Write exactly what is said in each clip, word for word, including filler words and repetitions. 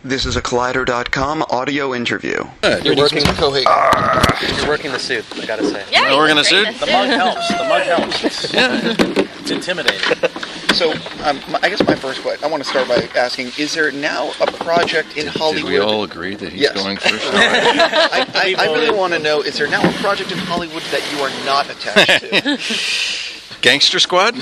This is a Collider dot com audio interview. Uh, you're working uh, You're working the suit, I gotta say. Yeah, you're working the suit? The mug helps. The mug helps. It's, Yeah. it's intimidating. So, um, I guess my first question, I want to start by asking, is there now a project in Hollywood? Did we all agree that he's Yes. going first? I, I, I really want to know, is there now a project in Hollywood that you are not attached to? Gangster Squad?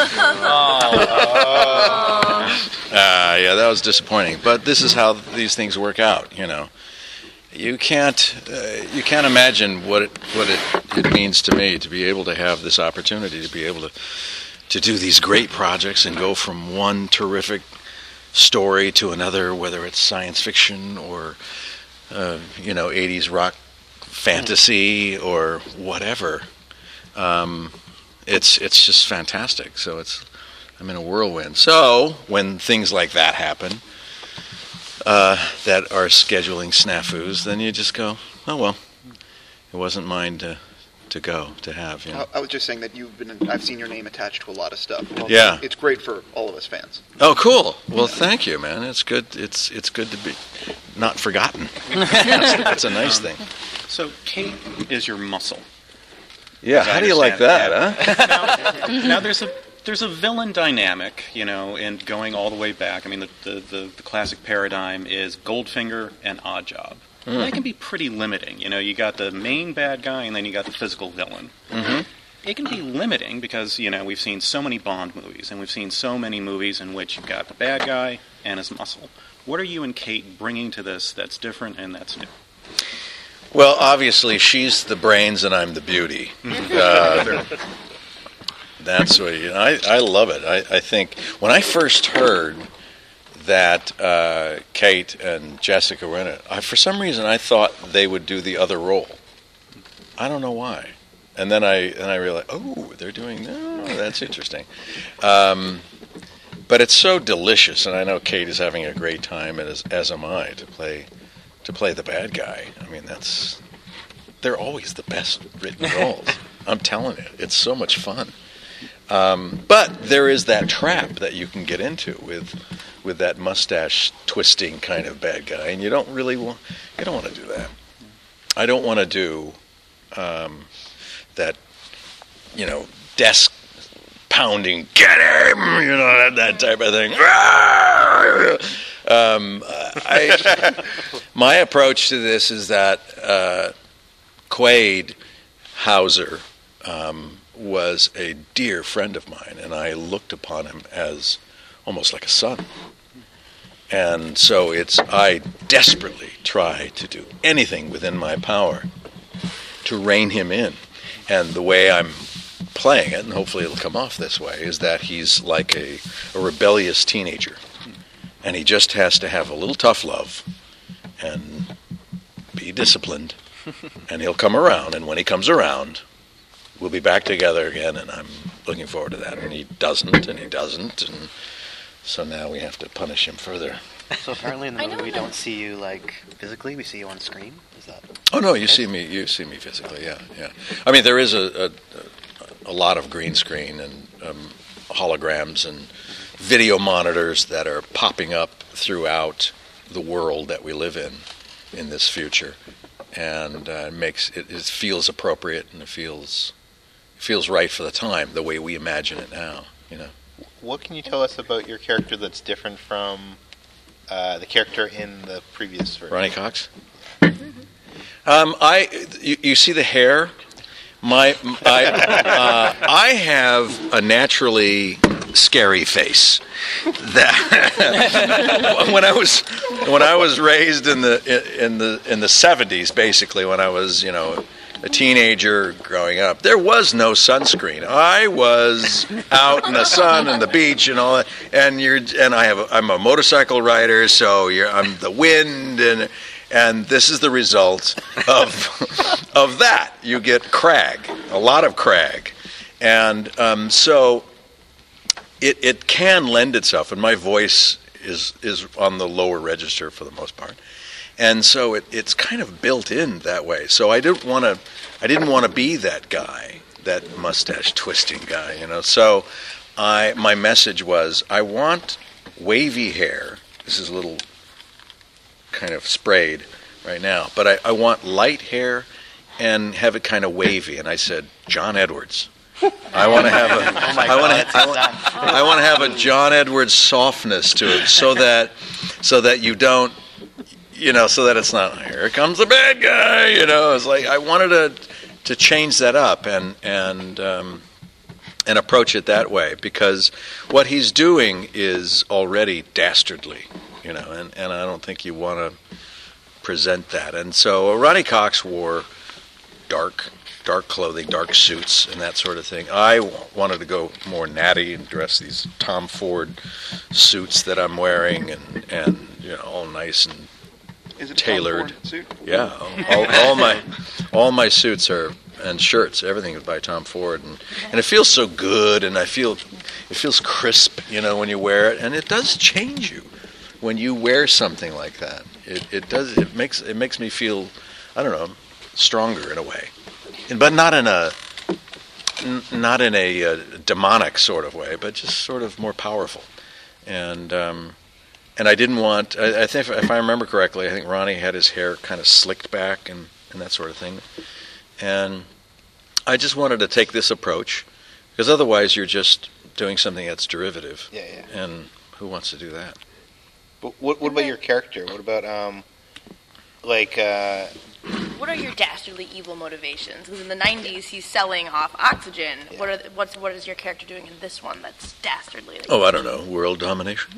Uh, yeah, that was disappointing. But this is how these things work out, you know. You can't uh, you can't imagine what it what it, it means to me to be able to have this opportunity to be able to to do these great projects and go from one terrific story to another, whether it's science fiction or uh, you know eighties rock fantasy or whatever. Um, it's it's just fantastic. So it's I'm in a whirlwind. So when things like that happen, uh, that are scheduling snafus, then you just go, oh well, it wasn't mine to to go to have. You know? I, I was just saying that you've been. I've seen your name attached to a lot of stuff. Well, Yeah. it's great for all of us fans. Oh, cool. Well, thank you, man. It's good. It's it's good to be not forgotten. that's, that's a nice thing. So Kate is your muscle. Yeah. As I How do you like understand that, huh? Now, now there's a there's a villain dynamic, you know, and going all the way back. I mean, the the, the, the classic paradigm is Goldfinger and Oddjob. Mm. That can be pretty limiting. You know, you got the main bad guy, and then you got the physical villain. Mm-hmm. It can be limiting because, you know, we've seen so many Bond movies, and we've seen so many movies in which you've got the bad guy and his muscle. What are you and Kate bringing to this that's different and that's new? Well, obviously, she's the brains and I'm the beauty. Uh, that's what you know, I, I love it. I, I think when I first heard that uh, Kate and Jessica were in it, I, for some reason I thought they would do the other role. I don't know why. And then I and I realized, oh, they're doing oh, that's interesting. Um, but it's so delicious, and I know Kate is having a great time, as as am I, to play to play the bad guy. I mean, that's they're always the best written roles. I'm telling you, it's so much fun. Um, but there is that trap that you can get into with with that mustache twisting kind of bad guy, and you don't really want you don't want to do that. I don't want to do um, that, you know, desk pounding, get him, you know, that, that type of thing. Um, I, my approach to this is that uh, Quaid Hauser um, was a dear friend of mine, and I looked upon him as almost like a son. And so it's I desperately try to do anything within my power to rein him in. And the way I'm playing it, and hopefully it'll come off this way, is that he's like a, a rebellious teenager. And he just has to have a little tough love and be disciplined. And he'll come around, and when he comes around, we'll be back together again, and I'm looking forward to that. And he doesn't, and he doesn't, and so now we have to punish him further. So apparently in the I movie know we that. don't see you, like, physically, we see you on screen? Is that... Oh no, you see me. You see me physically. Yeah, yeah. I mean, there is a a, a lot of green screen and um, holograms and video monitors that are popping up throughout the world that we live in in this future, and uh, it makes it, it feels appropriate and it feels it feels right for the time, the way we imagine it now. You know. What can you tell us about your character that's different from uh, the character in the previous version? Ronnie Cox. Um, I, you, you see the hair. My, I, uh, I have a naturally scary face. That when I was when I was raised in the in the in the seventies, basically when I was you know a teenager growing up, there was no sunscreen. I was out in the sun and the beach and all that. And you're and I have a, I'm a motorcycle rider, so you're, I'm the wind and. And this is the result of of that. You get crag, a lot of crag. And um, so it it can lend itself, and my voice is is on the lower register for the most part. And so it, it's kind of built in that way. So I didn't want to I didn't want to be that guy, that mustache twisting guy, you know. So I my message was I want wavy hair. This is a little kind of sprayed right now, but I, I want light hair and have it kind of wavy. And I said, John Edwards. I want to have a. Oh my I want God, to. I want, I want to have a John Edwards softness to it, so that, so that you don't, you know, so that it's not here comes the bad guy. You know, it's like I wanted to to change that up and and um, and approach it that way, because what he's doing is already dastardly, you know, and, and I don't think you want to present that. And so Ronny Cox wore dark. dark clothing, dark suits, and that sort of thing. I w- wanted to go more natty and dress these Tom Ford suits that I'm wearing, and, and you know, all nice and Is it a tailored. Tom Ford suit? Yeah, all, all my all my suits are and shirts. Everything is by Tom Ford, and, and it feels so good, and I feel it feels crisp, you know, when you wear it, and it does change you when you wear something like that. It it does it makes it makes me feel, I don't know, stronger in a way. But not in a n- not in a uh, demonic sort of way, but just sort of more powerful. And um, and I didn't want. I, I think, if I remember correctly, I think Ronny had his hair kind of slicked back and, and that sort of thing. And I just wanted to take this approach, because otherwise you're just doing something that's derivative. Yeah, yeah. And who wants to do that? But what, what about your character? What about um, like uh, What are your dastardly evil motivations? Because in the nineties, he's selling off oxygen. Yeah. What are the, what's what is your character doing in this one that's dastardly? that Oh, you- I don't know. World domination.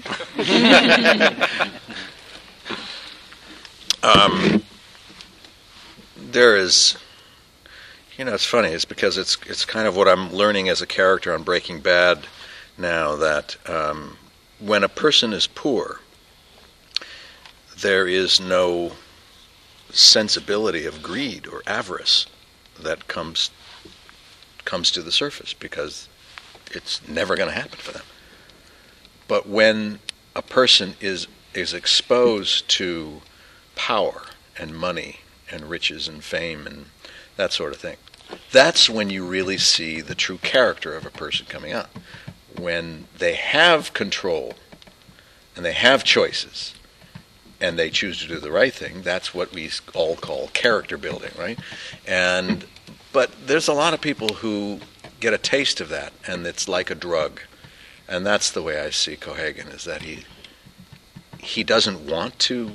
um, there is, you know, it's funny. It's because it's it's kind of what I'm learning as a character on Breaking Bad now, that um, when a person is poor, there is no sensibility of greed or avarice that comes comes to the surface, because it's never going to happen for them. But when a person is is exposed to power and money and riches and fame and that sort of thing, that's when you really see the true character of a person coming out. When they have control and they have choices and they choose to do the right thing, that's what we all call character building, right? And but there's a lot of people who get a taste of that, and it's like a drug. And that's the way I see Cohaagen, is that he he doesn't want to,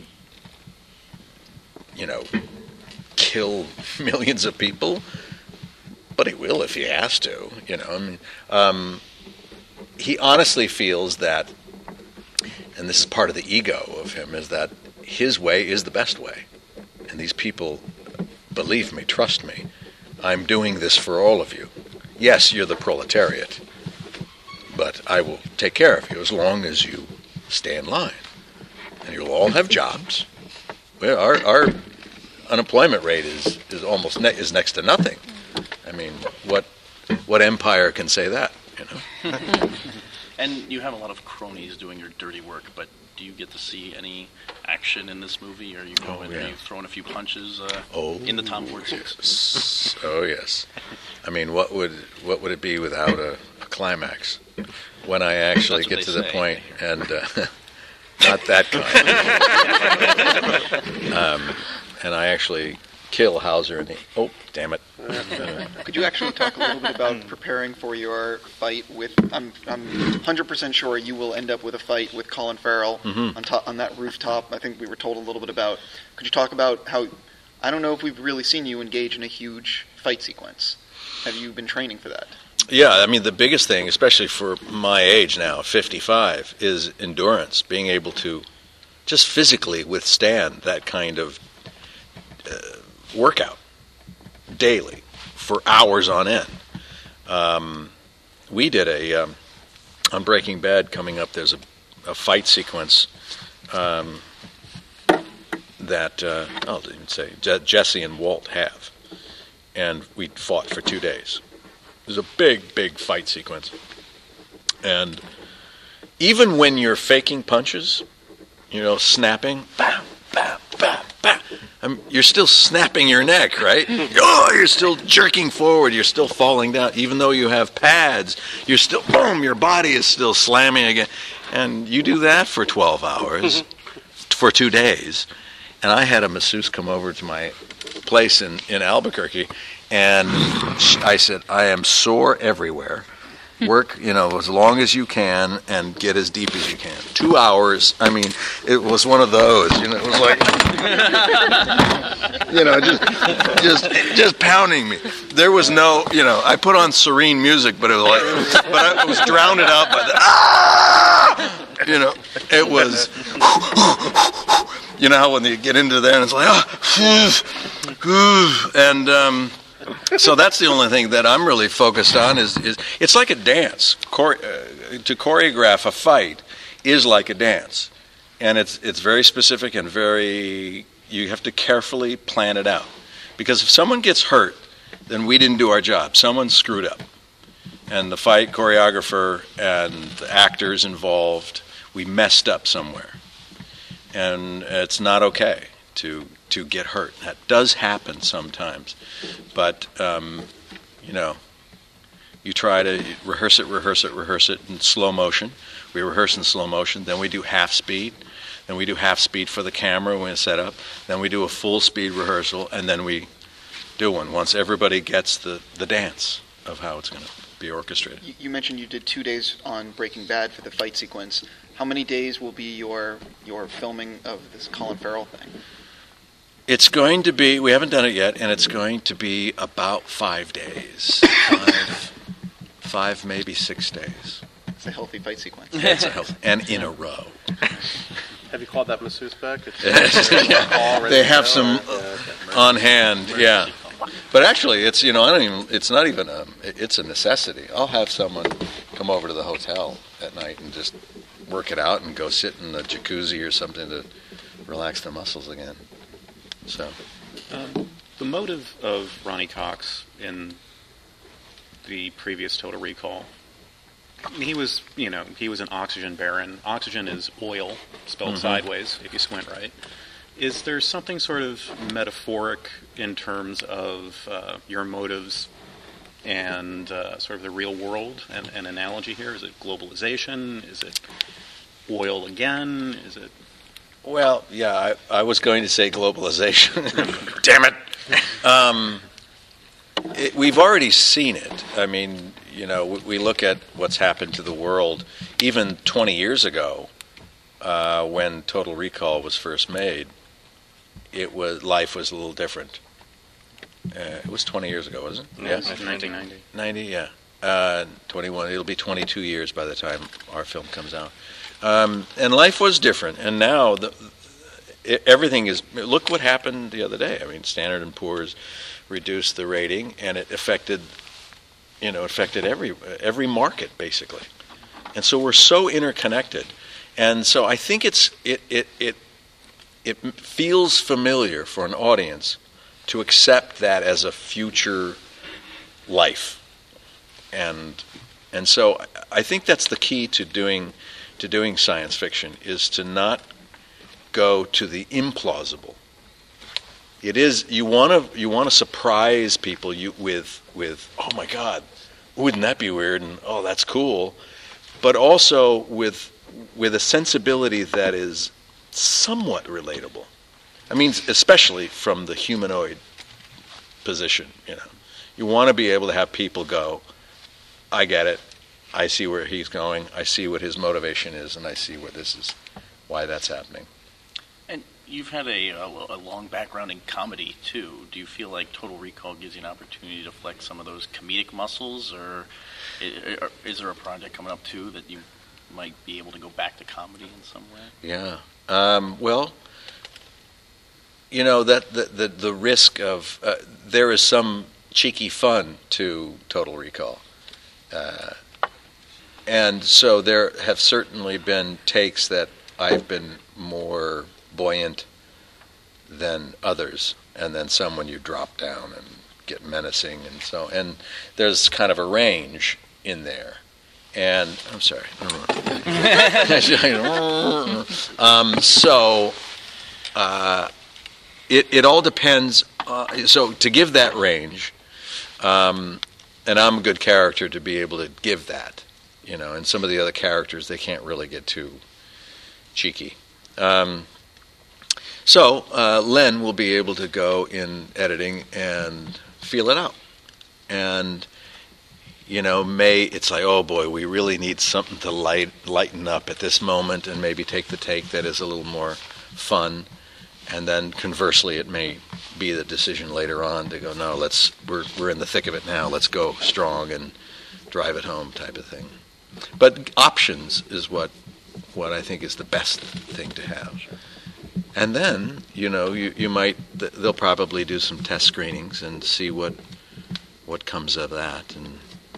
you know, kill millions of people, but he will if he has to, you know. I mean, um, he honestly feels that, and this is part of the ego of him, is that his way is the best way. And these people, believe me, trust me, I'm doing this for all of you. Yes, you're the proletariat, but I will take care of you as long as you stay in line. And you'll all have jobs. Well, our, our unemployment rate is, is almost ne- is next to nothing. I mean, what what empire can say that, you know? And you have a lot of cronies doing your dirty work, but do you get to see any action in this movie? Are you Oh, going, yeah. are you throwing a few punches uh, Oh. in the Tom Ford suits? S- Oh yes, I mean, what would what would it be without a, a climax? When I actually That's what get they to the say. point, and uh, not that kind, um, and I actually kill Hauser and he. Oh, damn it! Could you actually talk a little bit about preparing for your fight with? I'm I'm one hundred percent sure you will end up with a fight with Colin Farrell Mhm. on top on that rooftop. I think we were told a little bit about. Could you talk about how? I don't know if we've really seen you engage in a huge fight sequence. Have you been training for that? Yeah, I mean, the biggest thing, especially for my age now, fifty-five, is endurance, being able to just physically withstand that kind of uh, workout daily for hours on end. Um, we did a, um, on Breaking Bad coming up, there's a, a fight sequence um, that, uh, I'll even say, Je- Jesse and Walt have. And we fought for two days. It was a big, big fight sequence. And even when you're faking punches, you know, snapping, bam, bam, bam, bam, um, you're still snapping your neck, right? Oh, you're still jerking forward. You're still falling down. Even though you have pads, you're still, boom, your body is still slamming again. And you do that for twelve hours, for two days, and I had a masseuse come over to my place in, in Albuquerque, and sh- I said, I am sore everywhere. Work, you know, as long as you can and get as deep as you can. Two hours, I mean, it was one of those, you know, it was like, you know, just, just, just pounding me. There was no, you know, I put on serene music, but it was like, but I was drowned out by the, ah! You know, it was, you know how when you get into there and it's like, ah, and, um, so that's the only thing that I'm really focused on is, is it's like a dance. Chore- uh, to choreograph a fight is like a dance. And it's it's very specific and very, you have to carefully plan it out. Because if someone gets hurt, then we didn't do our job. Someone screwed up. And the fight choreographer and the actors involved, we messed up somewhere. And it's not okay to to get hurt. That does happen sometimes. But, um, you know, you try to rehearse it, rehearse it, rehearse it in slow motion. We rehearse in slow motion. Then we do half speed. Then we do half speed for the camera when it's set up. Then we do a full speed rehearsal. And then we do one once everybody gets the, the dance of how it's going to be orchestrated. You, you mentioned you did two days on Breaking Bad for the fight sequence. How many days will be your your filming of this Colin Farrell thing? It's going to be, we haven't done it yet, and it's going to be about five days. Five, five maybe six days. It's a healthy fight sequence. It's a healthy, and in a row. Have you called that masseuse back? It's yeah. They have some on hand, yeah. But actually, it's, you know, I don't even, it's not even a, it's a necessity. I'll have someone come over to the hotel at night and just work it out and go sit in the jacuzzi or something to relax their muscles again. So, um, the motive of Ronny Cox in the previous Total Recall, he was, you know, he was an oxygen baron. Oxygen is oil, spelled mm-hmm. sideways, if you squint right. Is there something sort of metaphoric in terms of uh, your motives and uh, sort of the real world, and an analogy here? Is it globalization? Is it oil again? Is it... Well, yeah, I, I was going to say globalization. Damn it. Um, it. We've already seen it. I mean, you know, we, we look at what's happened to the world even twenty years ago uh, when Total Recall was first made. It was life was a little different. Uh, it was twenty years ago, wasn't it? Yes, nineteen ninety. ninety, yeah. Uh, twenty-one. It'll be twenty-two years by the time our film comes out. Um, and life was different, and now the, it, everything is. Look what happened the other day. I mean, Standard and Poor's reduced the rating, and it affected, you know, affected every every market basically. And so we're so interconnected, and so I think it's it it it it feels familiar for an audience to accept that as a future life, and and so I think that's the key to doing. to doing science fiction is to not go to the implausible. It is you want to you want to surprise people you with with oh my God, wouldn't that be weird, and oh that's cool, but also with with a sensibility that is somewhat relatable. I mean, especially from the humanoid position, you know. You want to be able to have people go, I get it. I see where he's going. I see what his motivation is, and I see where this is, why that's happening. And you've had a, a, a long background in comedy too. Do you feel like Total Recall gives you an opportunity to flex some of those comedic muscles, or is, is there a project coming up too that you might be able to go back to comedy in some way? Yeah. Um, well, you know that the the, the risk of uh, there is some cheeky fun to Total Recall. Uh, And so there have certainly been takes that I've been more buoyant than others, and then some when you drop down and get menacing, and so and there's kind of a range in there. And I'm sorry. um, so uh, it it all depends. Uh, so to give that range, um, and I'm a good character to be able to give that. You know, and some of the other characters, they can't really get too cheeky. Um, So uh, Len will be able to go in editing and feel it out. And, you know, may it's like, oh boy, we really need something to light, lighten up at this moment and maybe take the take that is a little more fun. And then conversely, it may be the decision later on to go, no, let's we're we're in the thick of it now. Let's go strong and drive it home, type of thing. But options is what what I think is the best thing to have. And then, you know, you you might they'll probably do some test screenings and see what what comes of that. And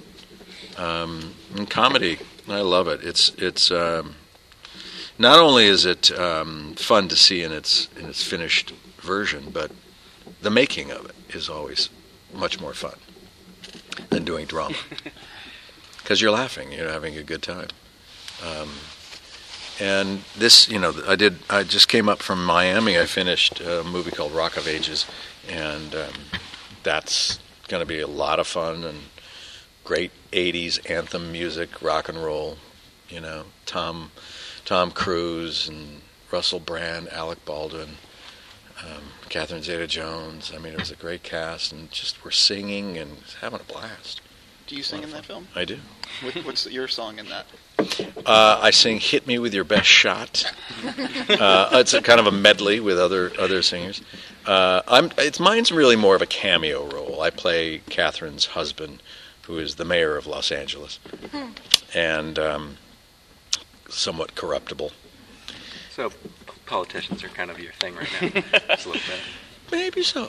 um, and comedy, I love it. It's it's. Um, Not only is it um, fun to see in its in its finished version, but the making of it is always much more fun than doing drama, because you're laughing, you're having a good time. Um, and this, you know, I did. I just came up from Miami. I finished a movie called Rock of Ages, and um, that's going to be a lot of fun and great eighties anthem music, rock and roll. You know, Tom. Tom Cruise and Russell Brand, Alec Baldwin, um, Catherine Zeta-Jones. I mean, it was a great cast, and just we're singing and having a blast. Do you sing in that film? I do. What, what's your song in that? Uh, I sing "Hit Me with Your Best Shot." uh, it's a kind of a medley with other other singers. Uh, I'm. It's mine's really more of a cameo role. I play Catherine's husband, who is the mayor of Los Angeles, and. Um, somewhat corruptible. So politicians are kind of your thing right now. Just a little bit. Maybe so.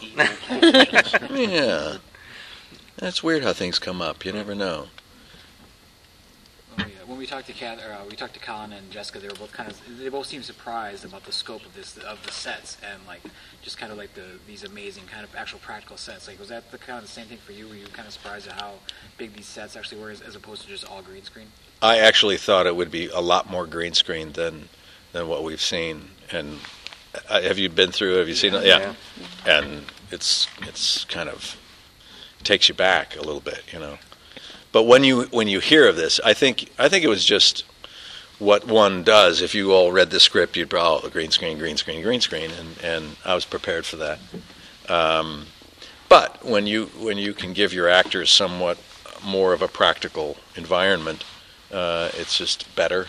Yeah. That's weird how things come up. You never know. When we, uh, when we talked to Kat, or, uh, we talked to Colin and Jessica, they were both kind of they both seemed surprised about the scope of this of the sets and like just kind of like the these amazing kind of actual practical sets. Like, was that the kind of the same thing for you? Were you kind of surprised at how big these sets actually were, as, as opposed to just all green screen? I actually thought it would be a lot more green screen than than what we've seen. And uh, have you been through? Have you seen it? Yeah. yeah. And it's it's kind of takes you back a little bit, you know. But when you when you hear of this, I think I think it was just what one does. If you all read the script, you'd probably, oh, green screen, green screen, green screen, and, and I was prepared for that. Um, but when you when you can give your actors somewhat more of a practical environment, uh, it's just better.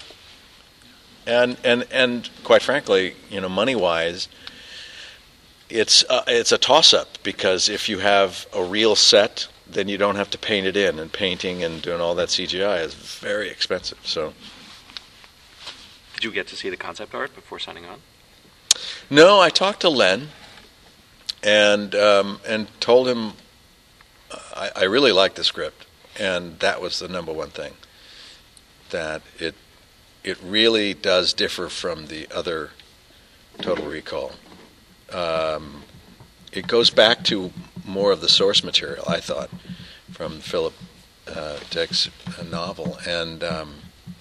And and and quite frankly, you know, money wise, it's uh, it's a toss up, because if you have a real set, then you don't have to paint it in, and painting and doing all that C G I is very expensive. So, did you get to see the concept art before signing on? No, I talked to Len, and um, and told him uh, I, I really liked the script, and that was the number one thing. That it it really does differ from the other Total Recall. Um, it goes back to more of the source material, I thought, from Philip uh, Dick's novel, and um,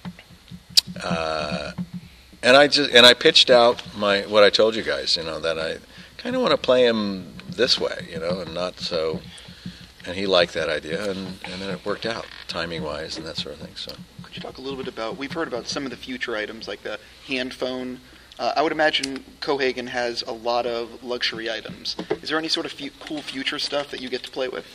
uh, and I just and I pitched out my what I told you guys, you know, that I kind of want to play him this way, you know, and not so. And he liked that idea, and, and then it worked out timing wise and that sort of thing. So, could you talk a little bit about? We've heard about some of the future items, like the hand phone. Uh, I would imagine Cohagen has a lot of luxury items. Is there any sort of fu- cool future stuff that you get to play with?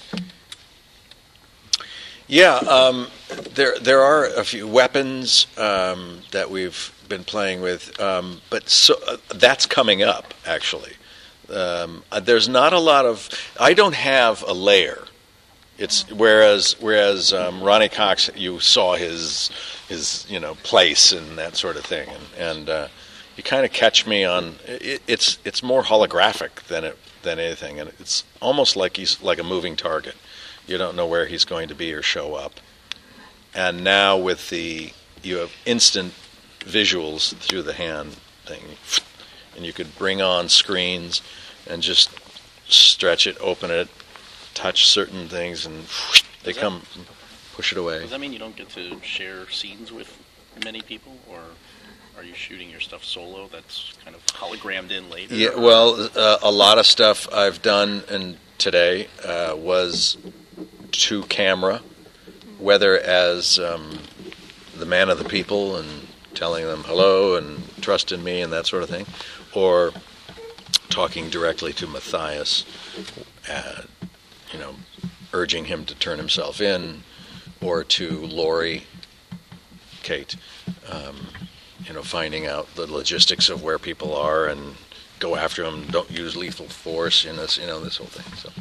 Yeah, um, there there are a few weapons um, that we've been playing with, um, but so, uh, that's coming up, actually. Um, uh, there's not a lot of... I don't have a lair. It's whereas whereas um, Ronny Cox, you saw his his you know place and that sort of thing, and and uh, you kind of catch me on. It, it's it's more holographic than it than anything, and it's almost like he's like a moving target. You don't know where he's going to be or show up. And now with the you have instant visuals through the hand thing, and you could bring on screens and just stretch it, open it, touch certain things, and they come push it away. Does that mean you don't get to share scenes with many people, or are you shooting your stuff solo that's kind of hologrammed in later? Yeah, well, uh, a lot of stuff I've done and today uh, was to camera, whether as um, the man of the people and telling them hello and trust in me and that sort of thing, or talking directly to Matthias, uh, you know, urging him to turn himself in, or to Laurie, Kate, um, you know, finding out the logistics of where people are and go after them. Don't use lethal force in this, you know, this whole thing. So.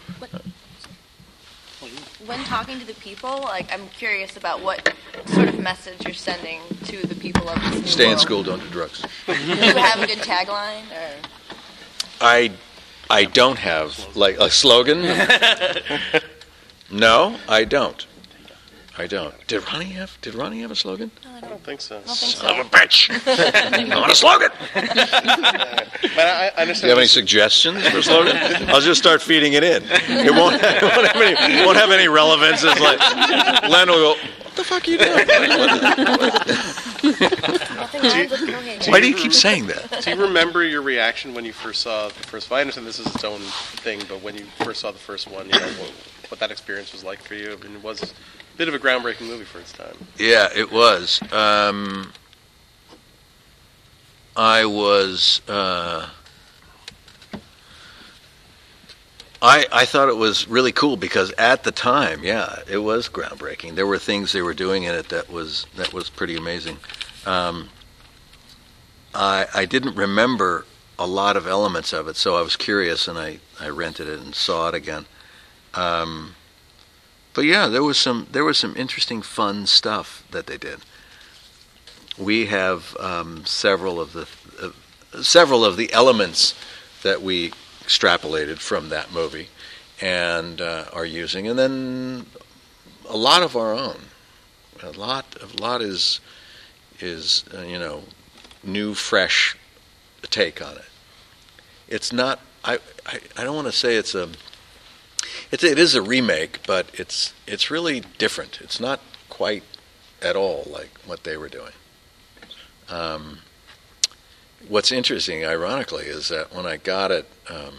When talking to the people, like, I'm curious about what sort of message you're sending to the people of this new Stay in world. school, don't do drugs. Do you have a good tagline? Or? I, I don't have like a slogan. No, I don't. I don't. Did Ronnie have? Did Ronnie have a slogan? No, I I don't, don't think so. I don't think Son so. of a bitch! I want a slogan. But I, I understand. Do you have any suggestions for a slogan? I'll just start feeding it in. It won't, it won't, have, any, it won't have any relevance. It's like Len will go, "What the fuck are you doing? Nothing rhymes with Cohegan. Why do you keep saying that?" Do you remember your reaction when you first saw the first one? I understand this is its own thing, but when you first saw the first one, you know, what, what that experience was like for you? I mean, it was a bit of a groundbreaking movie for its time. Yeah, it was. Um, I was. Uh, I I thought it was really cool because at the time, yeah, it was groundbreaking. There were things they were doing in it that was that was pretty amazing. Um, I I didn't remember a lot of elements of it, so I was curious, and I, I rented it and saw it again. Um, but yeah, there was some there was some interesting, fun stuff that they did. We have um, several of the uh, several of the elements that we extrapolated from that movie and uh, are using, and then a lot of our own. A lot, a lot is is uh, you know, new, fresh take on it. It's not. I I, I don't want to say it's a. It's it is a remake, but it's it's really different. It's not quite at all like what they were doing. Um, what's interesting, ironically, is that when I got it, um,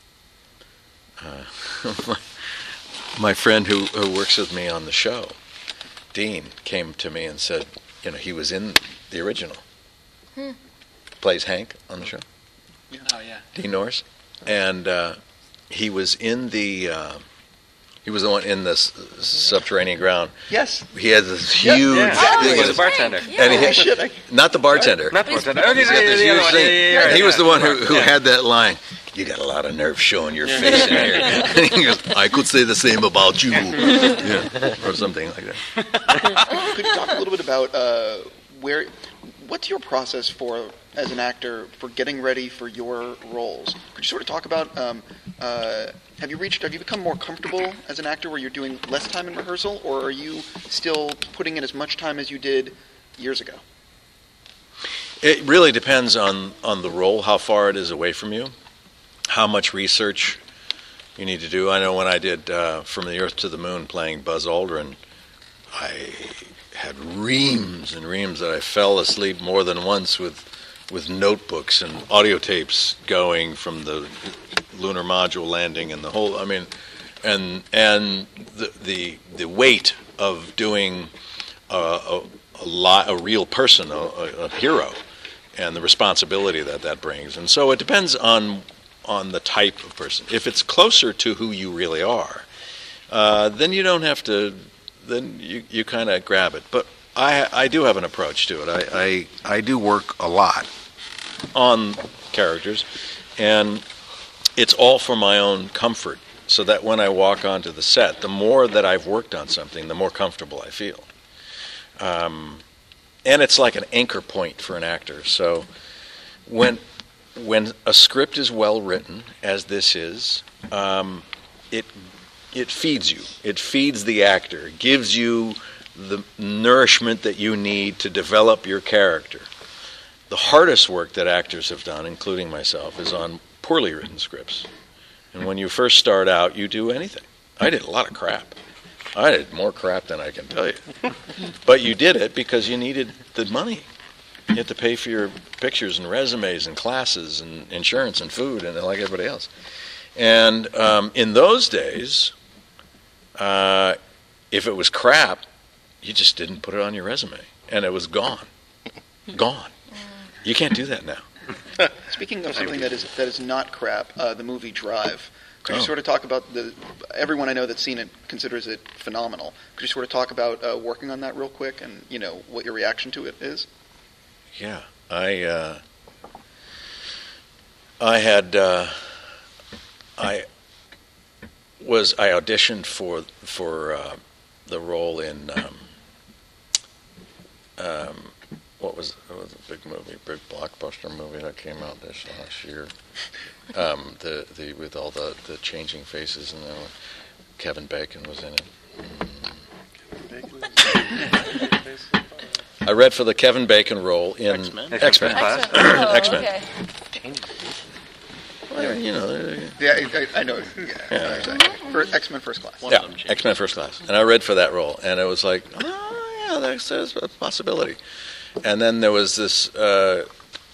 uh, my, my friend who, who works with me on the show, Dean, came to me and said, you know, he was in the original. Hmm. Plays Hank on the show. Oh, yeah. Dean Norris. And uh, he was in the... Uh, He was the one in the s- subterranean ground. Yes. He had this Yeah, huge yeah. thing. He was a bartender. And he Oh, shit, I- not the bartender. Not the bartender. Oh, He's got this the other huge one. thing. Yeah, yeah, yeah, And he yeah. was the one who, who Yeah. had that line, "You got a lot of nerve showing your face in here." And he goes, "I could say the same about you." Yeah. Or something like that. Could you talk a little bit about uh, where, what's your process for, as an actor, for getting ready for your roles? Could you sort of talk about, um, uh, have you reached, have you become more comfortable as an actor where you're doing less time in rehearsal, or are you still putting in as much time as you did years ago? It really depends on, on the role, how far it is away from you, how much research you need to do. I know when I did uh, From the Earth to the Moon playing Buzz Aldrin, I had reams and reams that I fell asleep more than once with with notebooks and audio tapes going from the lunar module landing and the whole, I mean, and and the the, the weight of doing a, a, a, li- a real person, a, a, a hero, and the responsibility that that brings. And so it depends on on the type of person. If it's closer to who you really are, uh, then you don't have to, then you, you kind of grab it. But I I do have an approach to it. I, I, I do work a lot on characters, and it's all for my own comfort, so that when I walk onto the set, the more that I've worked on something, the more comfortable I feel. Um, and it's like an anchor point for an actor. So when when a script is well written, as this is, um, it it feeds you. It feeds the actor. It gives you the nourishment that you need to develop your character. The hardest work that actors have done, including myself, is on poorly written scripts. And when you first start out, you do anything. I did a lot of crap. I did more crap than I can tell you. But you did it because you needed the money. You had to pay for your pictures and resumes and classes and insurance and food and like everybody else. And um, in those days, uh, if it was crap, you just didn't put it on your resume. And it was gone. Gone. You can't do that now. Speaking of something that is that is not crap, uh, the movie Drive. Could Oh. you sort of talk about the? Everyone I know that's seen it considers it phenomenal. Could you sort of talk about uh, working on that real quick, and you know what your reaction to it is? Yeah, I uh, I had uh, I was I auditioned for for uh, the role in um, um, what was what was a big movie, big blockbuster movie that came out this last year. Um, the the with all the, the changing faces and then Kevin Bacon was in it. I read for the Kevin Bacon role in X-Men? X-Men. X-Men. Oh, X-Men. okay. Well, you know, uh, Yeah, I, I know. Yeah, Yeah. exactly. For X-Men First Class. One yeah, of them changed. X-Men First Class, and I read for that role, and it was like, oh yeah, that's, that's a possibility. And then there was this uh,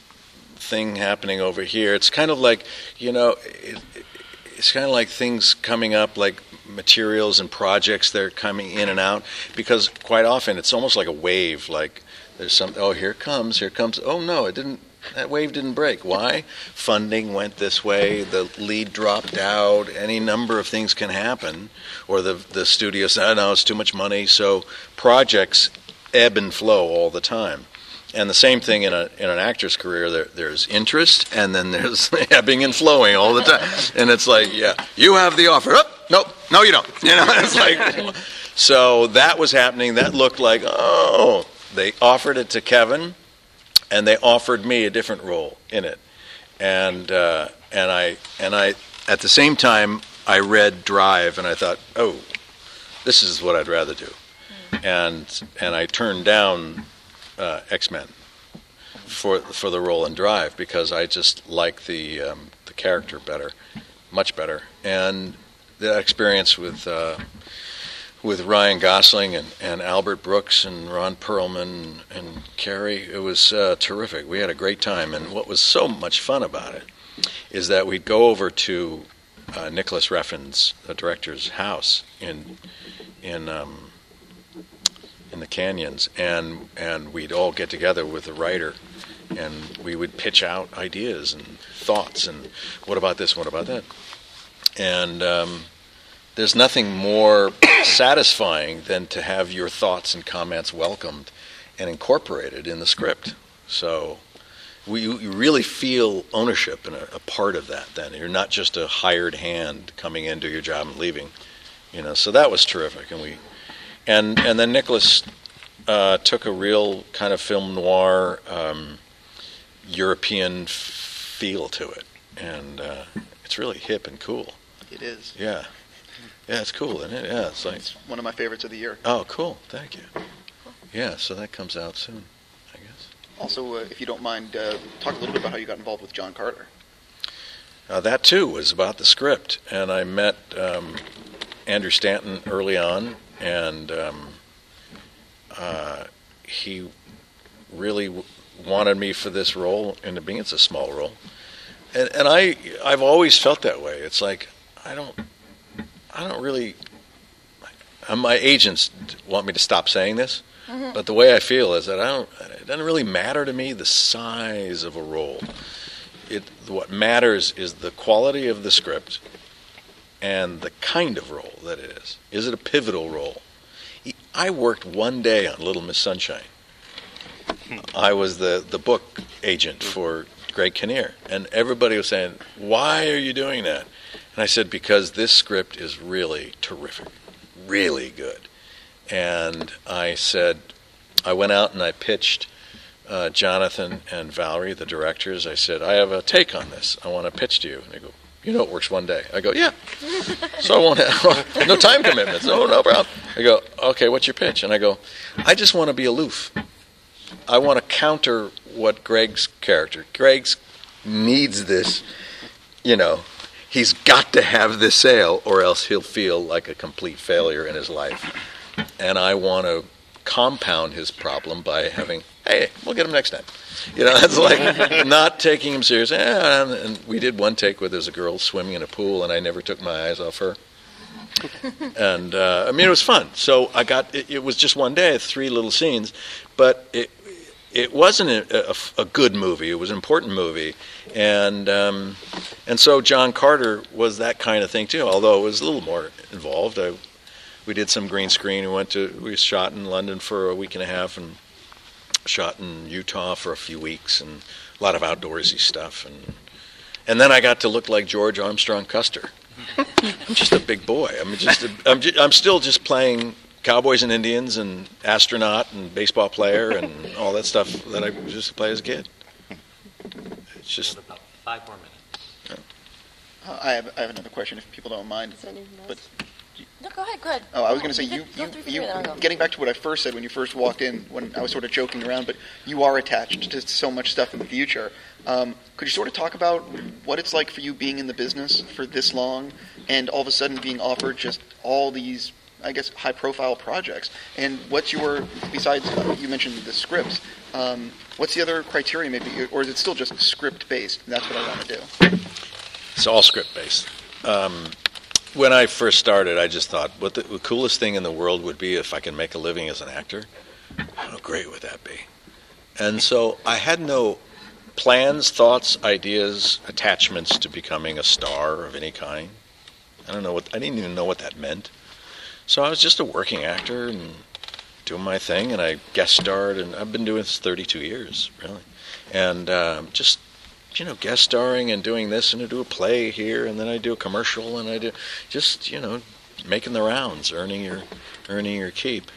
thing happening over here. It's kind of like, you know, it, it, it's kind of like things coming up, like materials and projects that are coming in and out, because quite often it's almost like a wave. Like there's some, oh, here it comes, here it comes. Oh no, it didn't. That wave didn't break. Why? Funding went this way. The lead dropped out. Any number of things can happen, or the the studio said, "Oh, no, it's too much money." So projects ebb and flow all the time. And the same thing in a in an actor's career. There, there's interest, and then there's ebbing and flowing all the time. And it's like, yeah, you have the offer. Oh, nope, no, you don't. You know, it's like. So that was happening. That looked like, oh, they offered it to Kevin, and they offered me a different role in it. And uh, and I and I at the same time I read Drive, and I thought, oh, this is what I'd rather do. And and I turned down uh, X-Men for for the role in Drive because I just like the um, the character better, much better. And the experience with uh, with Ryan Gosling and, and Albert Brooks and Ron Perlman and Carrie, it was uh, terrific. We had a great time. And what was so much fun about it is that we'd go over to uh, Nicholas Refn's, the director's house in in um, in the canyons, and and we'd all get together with the writer, and we would pitch out ideas and thoughts, and what about this, what about that, and um, there's nothing more satisfying than to have your thoughts and comments welcomed and incorporated in the script. So we, you really feel ownership and a, a part of that then. You're not just a hired hand coming in, do your job, and leaving. You know, so that was terrific. And we and and then Nicholas uh, took a real kind of film noir um, European f- feel to it. And uh, it's really hip and cool. It is. Yeah. Yeah, it's cool, isn't it? Yeah, it's like It's one of my favorites of the year. oh, cool. Thank you. Yeah, so that comes out soon, I guess. Also, uh, if you don't mind, uh, talk a little bit about how you got involved with John Carter. Uh, that too was about the script, and I met um, Andrew Stanton early on, and um, uh, he really w- wanted me for this role. In the beginning, it's a small role, and and I I've always felt that way. It's like I don't. I don't really. Uh, my agents want me to stop saying this, Mhm. but the way I feel is that I don't. It doesn't really matter to me the size of a role. It what matters is the quality of the script and the kind of role that it is. Is it a pivotal role? I worked one day on Little Miss Sunshine. I was the the book agent for Greg Kinnear, and everybody was saying, "Why are you doing that?" And I said, because this script is really terrific, really good. And I said, I went out and I pitched uh, Jonathan and Valerie, the directors. I said, I have a take on this. I want to pitch to you. And they go, you know it works one day. I go, yeah. So I won't have no time commitments. No, no problem. I go, okay, what's your pitch? And I go, I just want to be aloof. I want to counter what Greg's character. Greg's needs this, you know, he's got to have this sale or else he'll feel like a complete failure in his life. And I want to compound his problem by having, hey, we'll get him next time. You know, that's like not taking him serious. Eh, and, and we did one take where there's a girl swimming in a pool and I never took my eyes off her. And, uh, I mean, it was fun. So I got, it, it was just one day, three little scenes, but it, it wasn't a, a, a good movie. It was an important movie, and um, and so John Carter was that kind of thing too. Although it was a little more involved. I, we did some green screen. We went to we shot in London for a week and a half, and shot in Utah for a few weeks, and a lot of outdoorsy stuff. And and then I got to look like George Armstrong Custer. I'm just a big boy. I'm just a, I'm ju- I'm still just playing cowboys and Indians and astronaut and baseball player and all that stuff that I used to play as a kid. It's just about five more minutes. Uh, I have I have another question if people don't mind. But No, go ahead, go ahead. oh, I was going to say You you could go you, through you three, then I'll go. getting back to what I first said when you first walked in, when I was sort of joking around, but you are attached to so much stuff in the future. Um, could you sort of talk about what it's like for you being in the business for this long, and all of a sudden being offered just all these, I guess, high-profile projects? And what's your, besides, uh, you mentioned the scripts, um, what's the other criteria maybe, or is it still just script-based? That's what I want to do. It's all script-based. Um, when I first started, I just thought, what the, the coolest thing in the world would be if I can make a living as an actor. How great would that be? And so I had no plans, thoughts, ideas, attachments to becoming a star of any kind. I don't know what, I didn't even know what that meant. So I was just a working actor and doing my thing, and I guest starred, and I've been doing this thirty-two years, really. And um, just, you know, guest starring and doing this, and I do a play here, and then I do a commercial, and I do just, you know, making the rounds, earning your, earning your keep.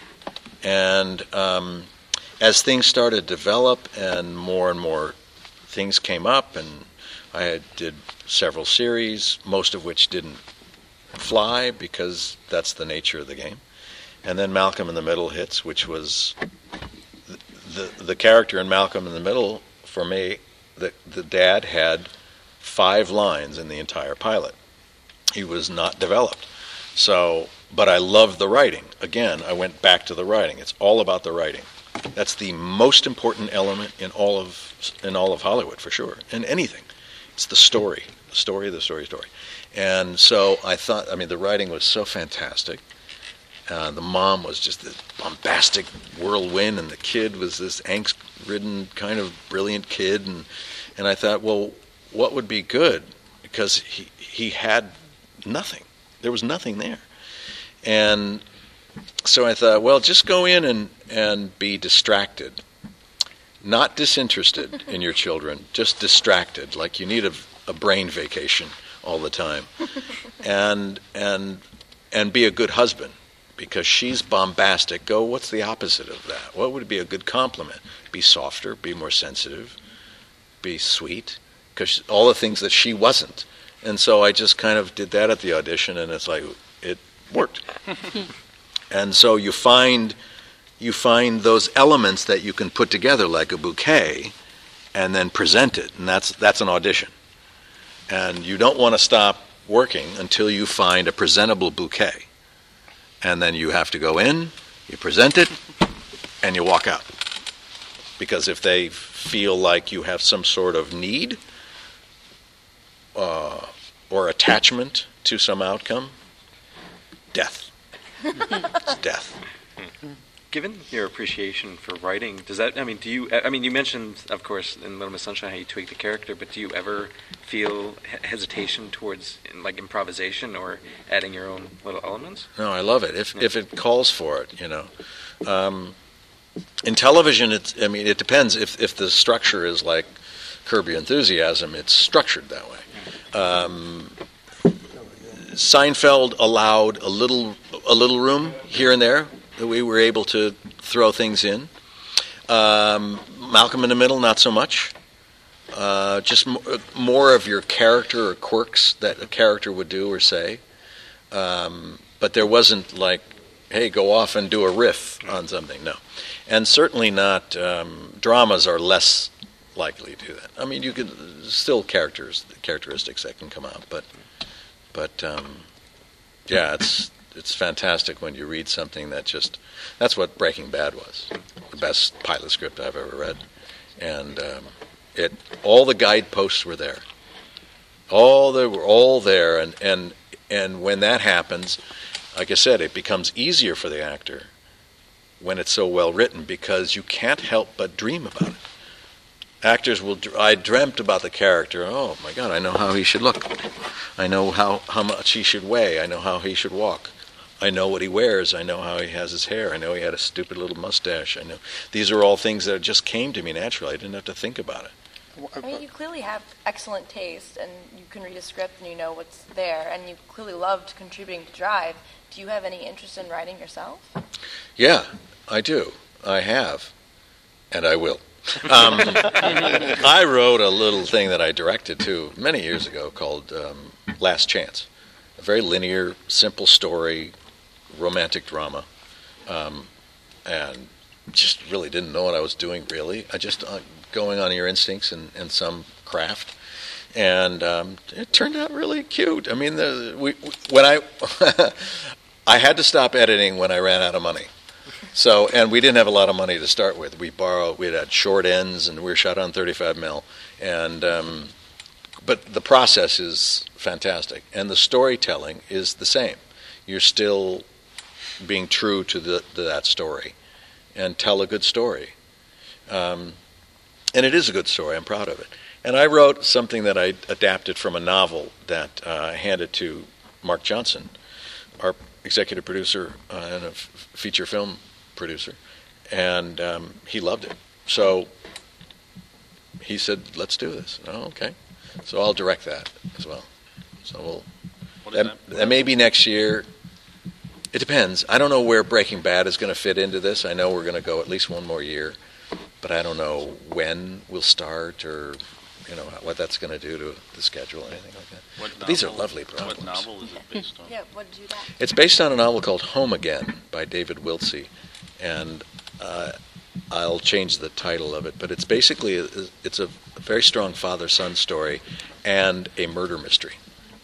And um, as things started to develop and more and more things came up, and I had, did several series, most of which didn't fly because that's the nature of the game. And then Malcolm in the Middle hits, which was the the, the character in Malcolm in the Middle, for me, the, the dad had five lines in the entire pilot. He was not developed. So, but I loved the writing. Again, I went back to the writing. It's all about the writing. That's the most important element in all of in all of Hollywood, for sure, in anything. It's the story, the story, the story, story. And so I thought, I mean, the writing was so fantastic. Uh, the mom was just this bombastic whirlwind, and the kid was this angst-ridden, kind of brilliant kid. And and I thought, well, what would be good? Because he he had nothing. There was nothing there. And so I thought, well, just go in and, and be distracted. Not disinterested in your children, just distracted, like you need a, a brain vacation all the time. And and and be a good husband, because she's bombastic. Go, what's the opposite of that? What would be a good compliment? Be softer, be more sensitive, be sweet, because all the things that she wasn't. And so I just kind of did that at the audition, and it's like, it worked. And so you find you find those elements that you can put together like a bouquet and then present it, and that's that's an audition. And you don't want to stop working until you find a presentable bouquet. And then you have to go in, you present it, and you walk out. Because if they feel like you have some sort of need uh, or attachment to some outcome, death. It's death. Given your appreciation for writing, does that, I mean, do you, I mean, you mentioned, of course, in Little Miss Sunshine how you tweak the character, but do you ever feel he- hesitation towards, like, improvisation or adding your own little elements? No, I love it. If if it calls for it, you know. Um, in television, it's, I mean, it depends. If if the structure is like Curb Your Enthusiasm, it's structured that way. Um, Seinfeld allowed a little a little room here and there that we were able to throw things in. Um, Malcolm in the Middle, not so much. Uh, just m- more of your character or quirks that a character would do or say. Um, but there wasn't like, hey, go off and do a riff on something. No. And certainly not, um, dramas are less likely to do that. I mean, you can still characters, characteristics that can come out, but but um, yeah, it's it's fantastic when you read something that just, that's what Breaking Bad was, the best pilot script I've ever read, and um, it all the guideposts were there, all they were all there, and and and when that happens, like I said, it becomes easier for the actor when it's so well written, because you can't help but dream about it. Actors will, I dreamt about the character. Oh my God, I know how he should look. I know how, how much he should weigh. I know how he should walk. I know what he wears. I know how he has his hair. I know he had a stupid little mustache. I know. These are all things that just came to me naturally. I didn't have to think about it. I mean, you clearly have excellent taste, and you can read a script and you know what's there, and you clearly loved contributing to Drive. Do you have any interest in writing yourself? Yeah, I do. I have, and I will. Um, I wrote a little thing that I directed too many years ago called um, Last Chance. A very linear, simple story, romantic drama, um, and just really didn't know what I was doing, really. I just uh, going on your instincts and, and some craft, and um, it turned out really cute. I mean, the, we, when I I had to stop editing when I ran out of money. So, and we didn't have a lot of money to start with. We borrowed, we had short ends, and we were shot on thirty-five mil. And um, but the process is fantastic, and the storytelling is the same. You're still being true to the to that story, and tell a good story. Um, and it is a good story. I'm proud of it. And I wrote something that I adapted from a novel that uh, I handed to Mark Johnson, our executive producer uh, and a f- feature film producer, and um, he loved it. So he said, "Let's do this." Oh, okay. So I'll direct that as well. So we'll. What is That, that? that may be next year. It depends. I don't know where Breaking Bad is going to fit into this. I know we're going to go at least one more year, but I don't know when we'll start or, you know, what that's going to do to the schedule or anything like that. What But these are novel- lovely problems. What novel is it based on? Yeah, what did you do? It's based on a novel called Home Again by David Wiltsey, and uh, I'll change the title of it, but it's basically a, it's a very strong father-son story and a murder mystery.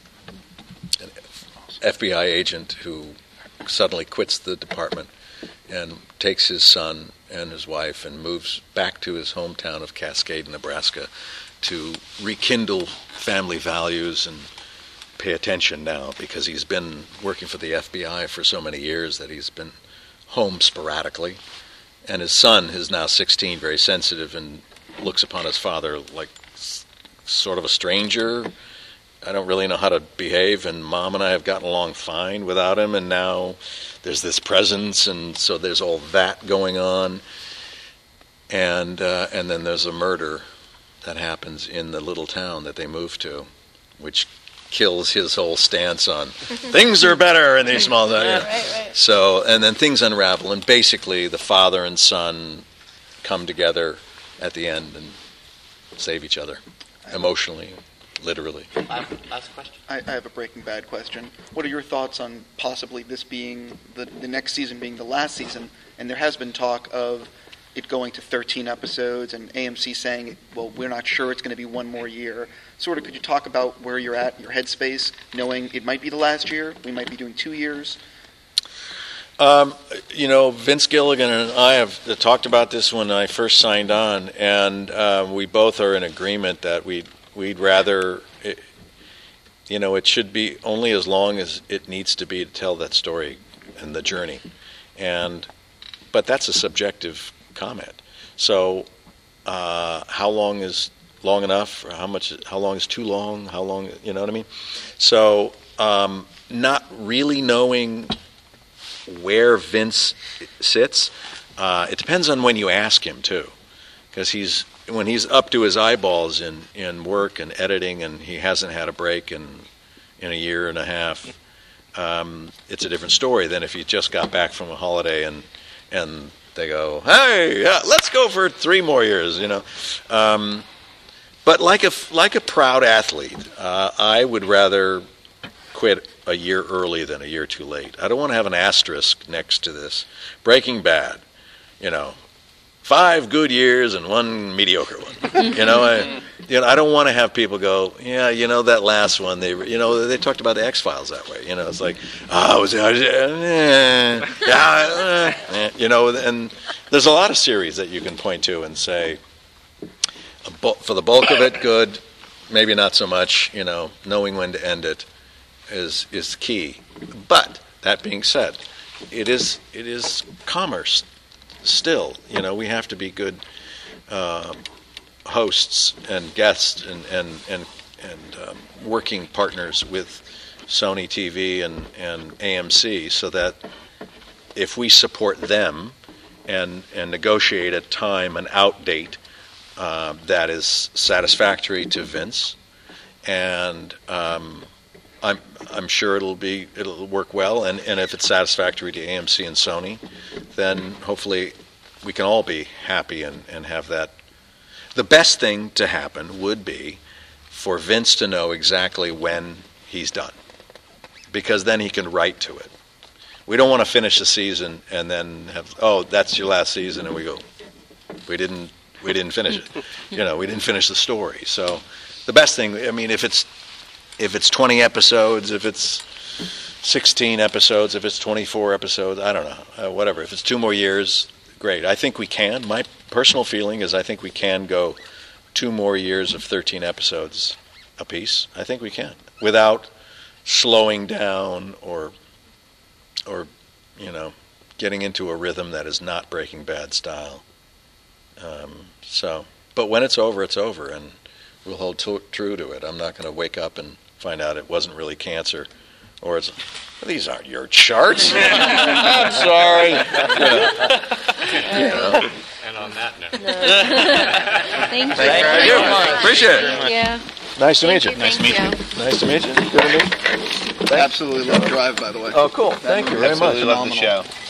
An F B I agent who suddenly quits the department and takes his son and his wife and moves back to his hometown of Cascade, Nebraska, to rekindle family values and pay attention now, because he's been working for the F B I for so many years that he's been home sporadically. And his son is now sixteen, very sensitive, and looks upon his father like s- sort of a stranger. I don't really know how to behave, and Mom and I have gotten along fine without him, and now there's this presence, and so there's all that going on. And uh, and then there's a murder that happens in the little town that they moved to, which kills his whole stance on things are better in these small towns. Yeah, right, right. So, and then things unravel, and basically the father and son come together at the end and save each other, emotionally, literally. Last, last question. I, I have a Breaking Bad question. What are your thoughts on possibly this being the, the next season being the last season? And there has been talk of it going to thirteen episodes, and A M C saying, well, we're not sure it's going to be one more year. Sort of, could you talk about where you're at, your headspace, knowing it might be the last year, we might be doing two years? Um, you know, Vince Gilligan and I have talked about this when I first signed on, and uh, we both are in agreement that we'd, we'd rather, it, you know, it should be only as long as it needs to be to tell that story and the journey. And, but that's a subjective comment. So, uh, how long is long enough? Or how much? How long is too long? How long? You know what I mean? So, um, not really knowing where Vince sits. Uh, it depends on when you ask him too, because he's when he's up to his eyeballs in, in work and editing, and he hasn't had a break in in a year and a half. Um, it's a different story than if he just got back from a holiday and and they go, hey, yeah, let's go for three more years, you know. Um, but like a like a proud athlete, uh, I would rather quit a year early than a year too late. I don't want to have an asterisk next to this. Breaking Bad, you know, five good years and one mediocre one. you know, I, you know, I don't want to have people go, yeah, you know, that last one, they, you know, they talked about the X-Files that way. You know, it's like, oh, was, uh, eh, yeah, eh, you know, and there's a lot of series that you can point to and say, a bu- for the bulk of it, good, maybe not so much. You know, knowing when to end it is is key. But that being said, it is it is commerce. still, you know, we have to be good uh, hosts and guests and and and, and um, working partners with Sony T V and, and A M C, so that if we support them and and negotiate a time, an out date uh, that is satisfactory to Vince, and um, I'm I'm sure it'll be it'll work well, and, and if it's satisfactory to A M C and Sony, then hopefully we can all be happy and, and have that. The best thing to happen would be for Vince to know exactly when he's done, because then he can write to it. We don't want to finish the season and then have, oh, that's your last season, and we go, we didn't we didn't finish it. You know, we didn't finish the story. So the best thing, I mean, if it's if it's twenty episodes, if it's sixteen episodes, if it's twenty-four episodes, I don't know, uh, whatever. If it's two more years, great. I think we can. My personal feeling is I think we can go two more years of thirteen episodes apiece. I think we can, without slowing down or, or, you know, getting into a rhythm that is not Breaking Bad style. Um, so, but when it's over, it's over, and we'll hold to, true to it. I'm not going to wake up and find out it wasn't really cancer, or it's, these aren't your charts. I'm sorry. You know. And on that note. Thank you. Thank you. Appreciate it. Yeah. Nice to meet you. Nice to meet you. Nice to meet you. Good to meet you. Absolutely love Drive, by the way. Oh, cool. Thank you very much. Absolutely love the show.